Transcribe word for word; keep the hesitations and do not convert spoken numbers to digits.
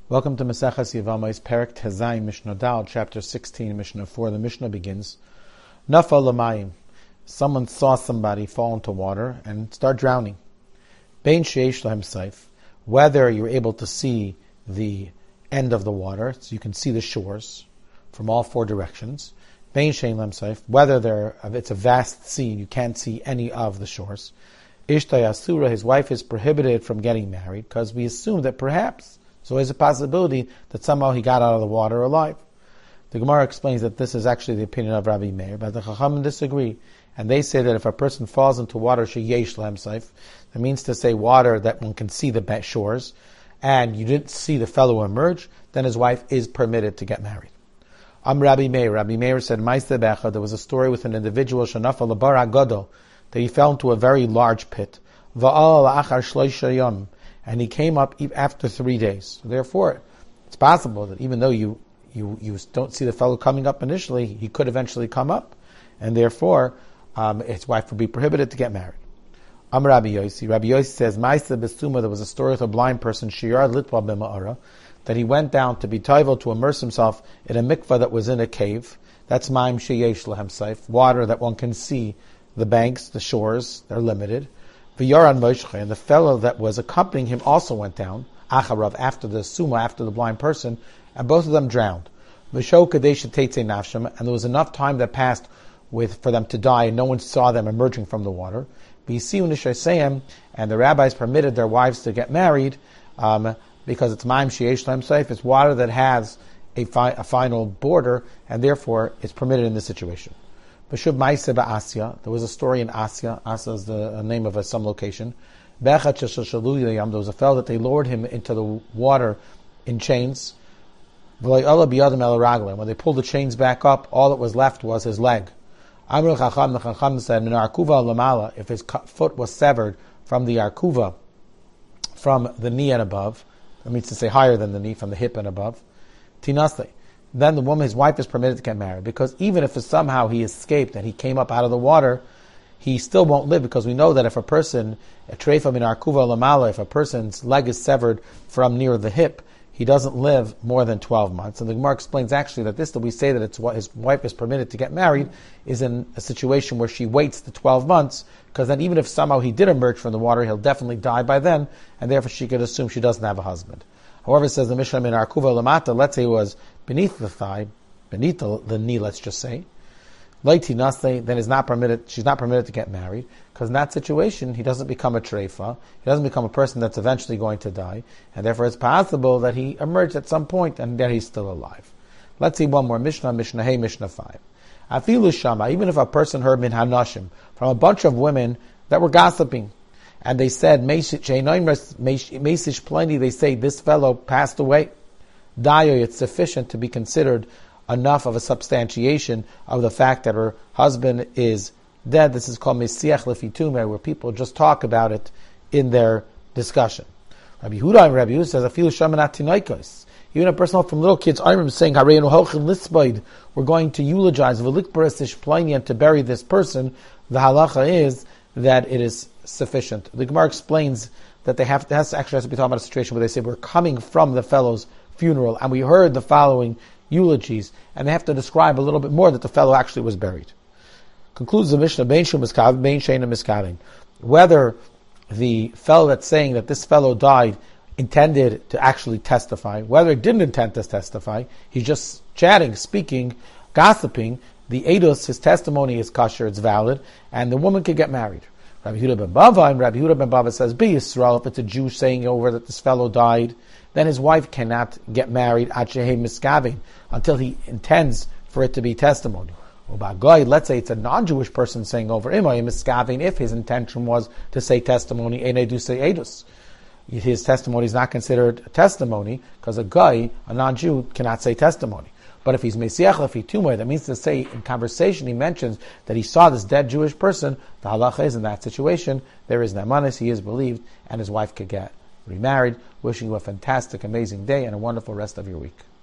Welcome to Maseches Yevamos, Perek Tezayim, Mishnah Dal, chapter sixteen, Mishnah four. The Mishnah begins, Nafal Lamayim. Someone saw somebody fall into water and start drowning. Bein sheish lahem saif. Whether you're able to see the end of the water, so you can see the shores from all four directions. Bein shein lahem saif. Whether there, it's a vast sea and you can't see any of the shores. Ishtay asura, his wife is prohibited from getting married because we assume that perhaps so there's a possibility that somehow he got out of the water alive. The Gemara explains that this is actually the opinion of Rabbi Meir, but the Chachamim disagree, and they say that if a person falls into water sheyesh lahem saif, that means to say water that one can see the shores, and you didn't see the fellow emerge, then his wife is permitted to get married. Am Rabbi Meir. Rabbi Meir said, Ma'aseh Becha, there was a story with an individual shenafal labar agadol, that he fell into a very large pit. Va'al la'achar shloisha yom. And he came up after three days. So therefore, it's possible that even though you, you, you don't see the fellow coming up initially, he could eventually come up. And therefore, um, his wife would be prohibited to get married. Am Rabbi Yossi. Rabbi Yossi says, Ma'aseh Besuma, there was a story with a blind person, Shiyar Litwa B'ma'ara, that he went down to be toivel, to immerse himself in a mikvah that was in a cave. That's Ma'im Sheyesh Lahem Saif, water that one can see the banks, the shores, they're limited. And the fellow that was accompanying him also went down, Acharav, after the Suma, after the blind person, and both of them drowned. And there was enough time that passed with for them to die, and no one saw them emerging from the water. And the rabbis permitted their wives to get married, um, because it's Ma'im Sheyesh Lahem Saif, it's water that has a, fi- a final border, and therefore it's permitted in this situation. There was a story in Asya. Asya is the name of a, some location. There was a fellow that they lowered him into the water in chains. When they pulled the chains back up, all that was left was his leg. The Chacham said, if his foot was severed from the arkuva, from the knee and above, that means to say higher than the knee, from the hip and above, tinasle, then the woman, his wife, is permitted to get married. Because even if somehow he escaped and he came up out of the water, he still won't live, because we know that if a person, a treifa min arkuva lamala, if a person's leg is severed from near the hip, he doesn't live more than twelve months. And the Gemara explains actually that this, that we say that it's what his wife is permitted to get married, is in a situation where she waits the twelve months, because then even if somehow he did emerge from the water, he'll definitely die by then, and therefore she could assume she doesn't have a husband. However, it says the Mishnah in Arkuva Lamata, let's say it was beneath the thigh, beneath the, the knee, let's just say, Laiti Nasle, then is not permitted, she's not permitted to get married, because in that situation, he doesn't become a treifa, he doesn't become a person that's eventually going to die, and therefore it's possible that he emerged at some point and then he's still alive. Let's see one more Mishnah, Mishnah Hey, Mishnah five. Afilu Shama, even if a person heard min hanashim, from a bunch of women that were gossiping, and they said, Mesish Pliny, they say, this fellow passed away. Dayo, it's sufficient to be considered enough of a substantiation of the fact that her husband is dead. This is called Mesiach Lefitume, where people just talk about it in their discussion. Rabbi Yehuda and Rabbi Yehuda says, Afilu Shamanat Tinoikos. Even a person from little kids, I'm saying, we're going to eulogize, and to bury this person. The halacha is that it is sufficient. The Gemara explains that they have to, has to actually has to be talking about a situation where they say we're coming from the fellow's funeral and we heard the following eulogies, and they have to describe a little bit more that the fellow actually was buried. Concludes the Mishnah, Bein Shu Miskav, Bein Sheina Miskavin. Whether the fellow that's saying that this fellow died intended to actually testify, whether he didn't intend to testify, he's just chatting, speaking, gossiping, the edus, his testimony is kosher, it's valid, and the woman could get married. Rabbi Yehuda ben Bava, and Rabbi Yehuda ben Bava says, Be Yisrael, if it's a Jew saying over that this fellow died, then his wife cannot get married at Shehei Miskavin until he intends for it to be testimony. Or let's say it's a non-Jewish person saying over Imay Miskavin, if his intention was to say testimony, Ene do say edus. His testimony is not considered a testimony, because a guy, a non-Jew, cannot say testimony. But if he's Mesiach Lefitume, that means to say in conversation he mentions that he saw this dead Jewish person, the halacha is in that situation, there is nemanis, he is believed, and his wife could get remarried. Wishing you a fantastic, amazing day and a wonderful rest of your week.